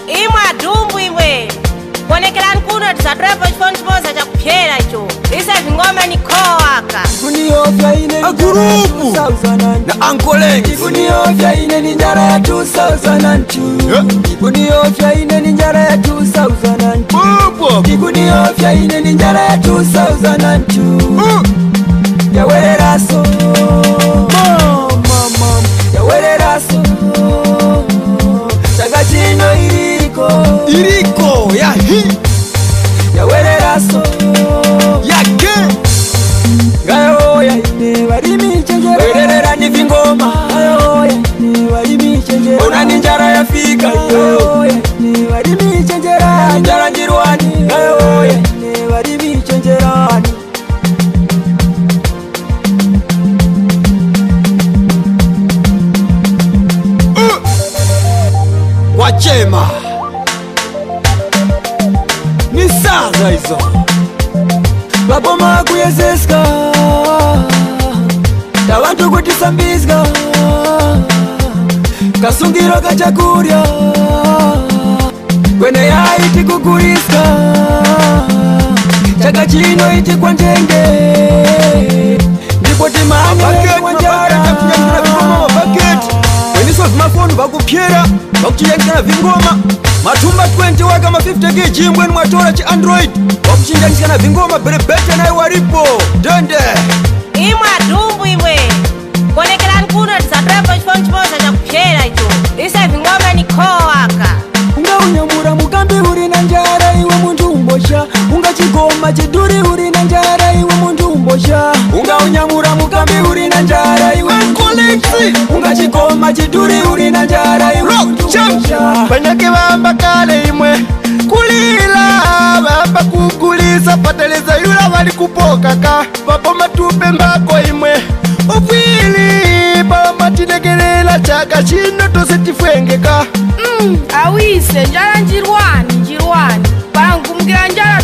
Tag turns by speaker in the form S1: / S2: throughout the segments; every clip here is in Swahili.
S1: Imwe adumbu imwe. Konekelani kuno tisadrepa chifoni chimoza chakupyera icho. Isa vingoma ni koaka.
S2: Ikuniofya ine ni
S3: Agurupu na Ankolengi.
S2: Ikuniofya ine ni njara ya 2002. Ikuniofya ine ni njara ya 2002. Ikuniofya ine ni njara ya 2002. Yawereraso mama yawereraso Chakachino
S3: iriko ya hi
S2: yawereraso
S3: yake
S2: ngayo ya ine barimi chenjera wererera ni vingoma ngayo ya ine barimi chenjera una ninjara ya fika yo ya ine barimi chenjera njara njirwani ngayo ya ine barimi chenjera
S3: Wachema ni saza hizo
S2: Baboma kuyezeska Tawantu kutisambizga Kasungiro kachakurya Kwene ya iti kukuriska Chakachino iti kwa njenge Ndipo timani wanjara
S3: Weniso vimafonu vakupyera vakuchinjanisana vingoma matumba 20 waka ma 50 kg jimbweni mwatora chi Android vakuchinjanisana vingoma berebete naye waripo dende
S1: Imwe adumbu imwe. Konekelani kuno tisadrepa chifoni chimoza chakupyera icho. Isa vingoma ni koaka.
S2: Unga unyamura mukambi uri na njara iwe muntu umbosha Unga chigoma chiduri uri na njara iwe muntu umbosha Unga unyamura mukambi uri na njara iwe muntu umbosha Unga chigoma chiduri uri na njara iwe muntu umbosha
S4: Banyake bamba kale imwe kulila bamba kukulisa pateleza yula wali kupokaka Babo matupe mbako imwe Ufili bamba tinegelela chaka chino tose tifwengeka
S5: Awise njala njirwani Parangumgira njala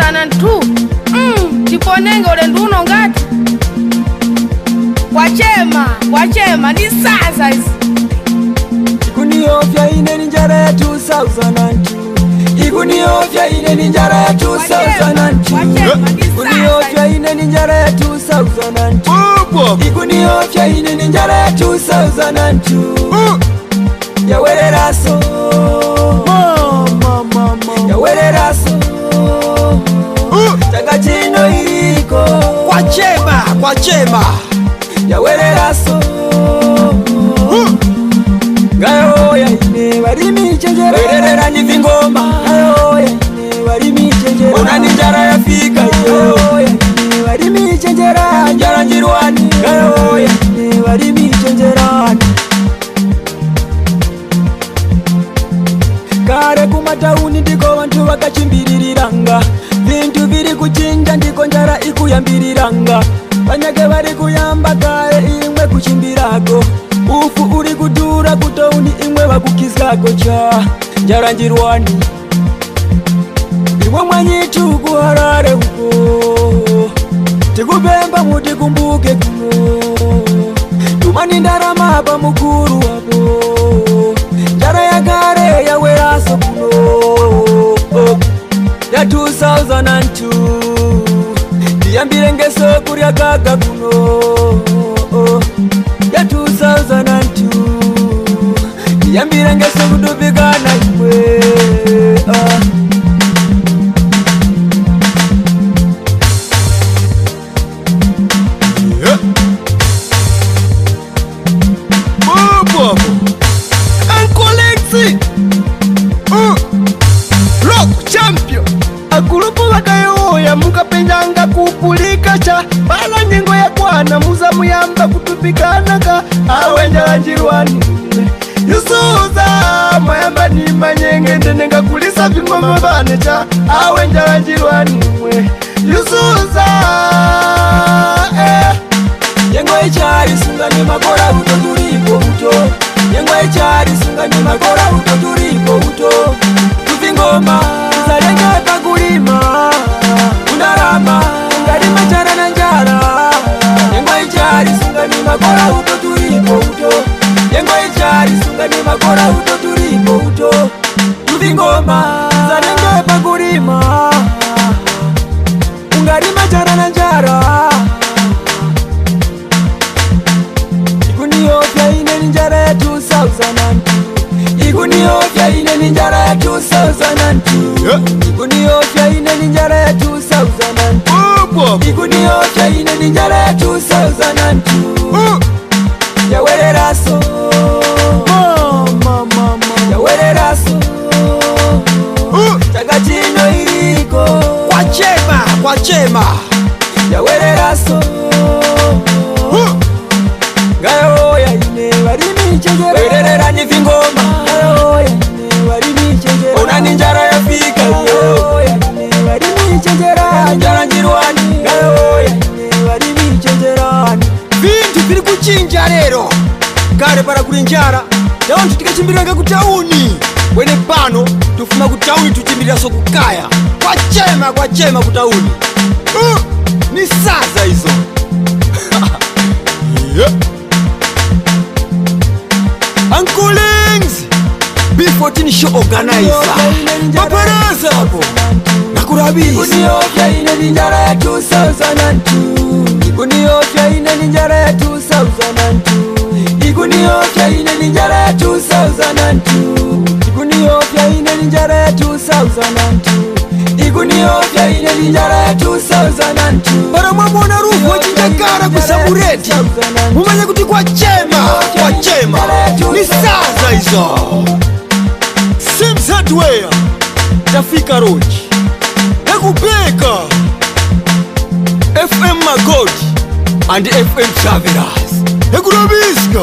S5: 2002 Tiponenge ule nduno ngati Wachema ni sasa isi
S2: Ikuniofya ine ni njara ya 2002 Ikuniofya ine ni njara ya 2002 Ikuniofya ine ni njara ya 2002 Ikuniofya ine ni njara ya 2002 Yawereraso mama yawereraso Chakachino iriko
S3: Wachema
S2: yawereraso ngayo ya ine barimi chenjera wererera ni vingoma ngayo ya ine barimi chenjera una ninjara ya fika yo ya ine barimi chenjera njara njirwani ngayo ya ine barimi chenjera Kare kumatauni ndiko vantu vakachimbiriranga Vintu viri kuchinja ndiko njara ikuyambiriranga Banyake vari kuyamba kare imwe kuchimbirako Ufu uri kudura kutauni imwe vakukizako cha njara njirwani Imwe mwanyitu kuharare huko Tikupemba muti kumbuke kuno Tumani ndarama hapa mukuru wapo Njara ya kare ya weraso kuno Ya 2002 Diyambire ngeso kurya kaka kuno Ya 2002 Diyambire ngeso kudubikana imwe
S4: Akulupu wakayoya mukapenyanga kupulika cha Bala nyengo ya kwana muza muyamba kutupikanaka Awe njala njirwani Yusuza mayamba ni manyenge ndenenga kulisa vingoma bane cha Awe njala njirwani Yusuza
S2: Yengo echari sunga ni makora uto turipo uto Yengo echari sunga ni makora uto turipo uto Tuvingoma zalenga kakulima Undarama Ngarima chara na njara Yengo echari sunga ni makora uto turipo uto Yengo echari sunga ni makora uto turipo uto tuvingoma zalenge pakulima ungalima njara na njara ikuniofya ine ni njara ya 2002 ikuniofya ine ni njara ya 2002 ikuniofya ine ni njara ya 2002 ikuniofya ine ni njara ya 2002 yawereraso yawereraso chaka chino iriko
S3: kwa chema
S2: yawereraso gayoya ine warimi chengera wererera ni vingoma gayoya ine warimi chengera unani njara yafika gayoya ine warimi chengera njara njirwani gayoya ine warimi chengera
S3: vintu viri kuchinja lero kare para kulinjara tawantu tikachimbiranga kutauni wene pano tufuma kutauni tuchimbiraso kukaya kwa chema kutauni ni saza hizo yeah. Uncle Lings B14 show organizer paparasa hapo nakurabisa
S2: ikuniofya ine ni njara ya 2002 ikuniofya ine ni njara ya 2002 ikuniofya ine ni njara ya 2002 ikuniofya ine ni njara ya 2002 ikuniofya ine ni njara ya 2002
S3: para mwamona rufu wachinjakara kusabureti mumanye kuti kwa chema ni saza hizo Sims Hardware tafika roji nakupeka FM Magodi and FM Travelers nakurabiska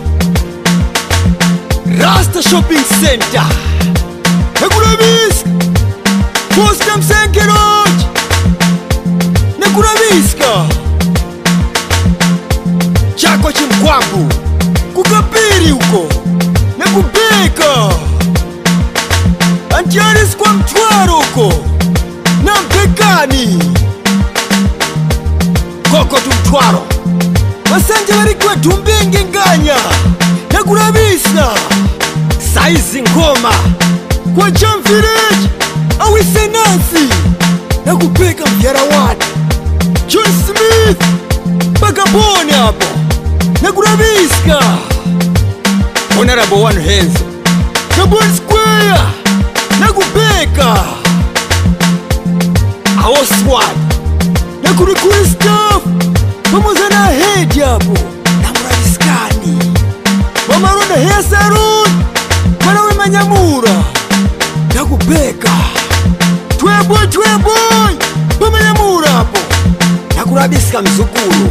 S3: Rasta Shopping Center nakurabiska Posta Msenke roji nakurabiska chako chimkwabu kukapiri huko nakupeka Antiaris kwa Mtwaro huko na Mpekani koko tumtwaro wasanje warikwe tumbingi nganya nakurabisa saizi ngoma kwa Jamvillage awise nasi nakupeka Mvyarawadi John Smith Bagaboni hapo nakurabiska Honorable One Hands Kabon Square nakupeka Awoswad nakurikuri staff pamoja na head hapo namurabiskani Mamaronda Hair Salon Manawe Manyamura nakupeka Tweboy Pamanyamura hapo nakurabiska mzukuru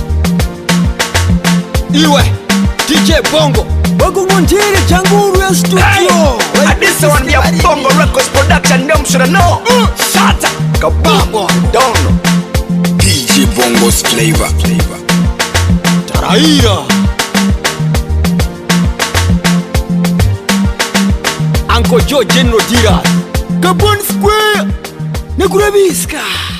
S3: iwe DJ Bongo Wakungontiri changuru ya studio
S4: Hey, adisa wanbia Bongo Records Production ndio mshura no Shata Kababo Dono
S6: DJ Bongo's flavor
S3: Taraira Uncle Joe General Dira Gabon Square Nakurabiska